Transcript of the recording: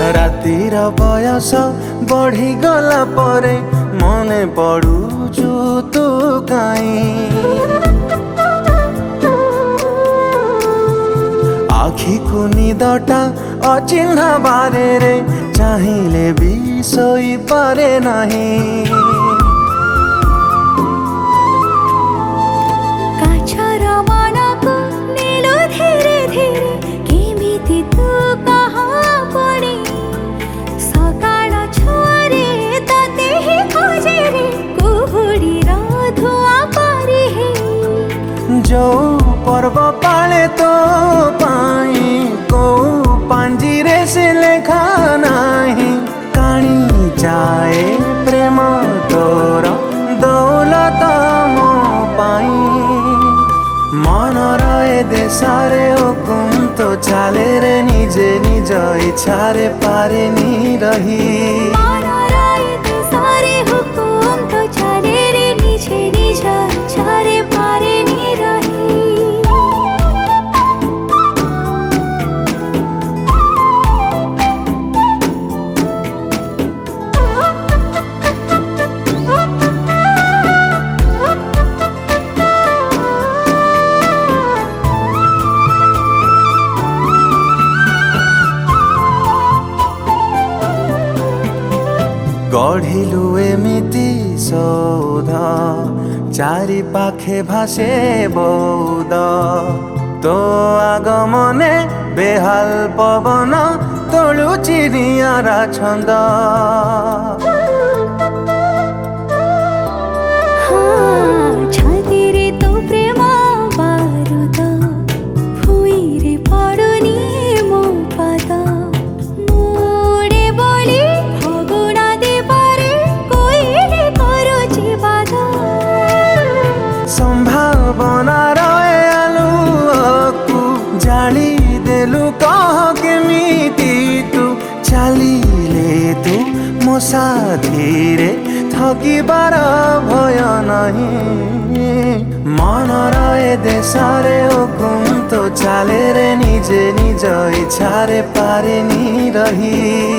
रातिर बयस बढ़ी गला परे मने पड़ुचु तू काई आखि को निदटा अचिन्ह बारे रे चाहिले भी सोई पारे नहीं काछर मनको नेलो धीरे धीरे केमिति तू कहा पड़ी सकाळ छोरे तते ही खोजे रे कुहुड़ी धुआ पारी है जो पर्व पाले तो पाई को पांजिरे से लेखा नहीं काणी जाए प्रेम तोर दौलत मो पाई मन रहे देशरे हुकुम तो चाले रे निजे निज इच्छारे पारे नी रही मन रहे देशरे हुकुम तो चाले रे निजे निज इच्छारे पारे नी रही गढ़िलु एमिति सौध चारि पाखे भासे बौद तो आगमने बेहाल पवन तोलु चिड़ियारा छंद छातीरे तो प्रेम बारुद भुइँरे पडुनी मो पद मोडे बोली फगुणा देवरे कोइले करुछि बाध संभावना रहे आलुअकु जाली देलु कह केमिति तू चालिले तू मो साथीरे थकिबार भय नहीं मन रहे देशरे हुकुम तो चाले रे निजे निज इच्छारे पारे नी रही।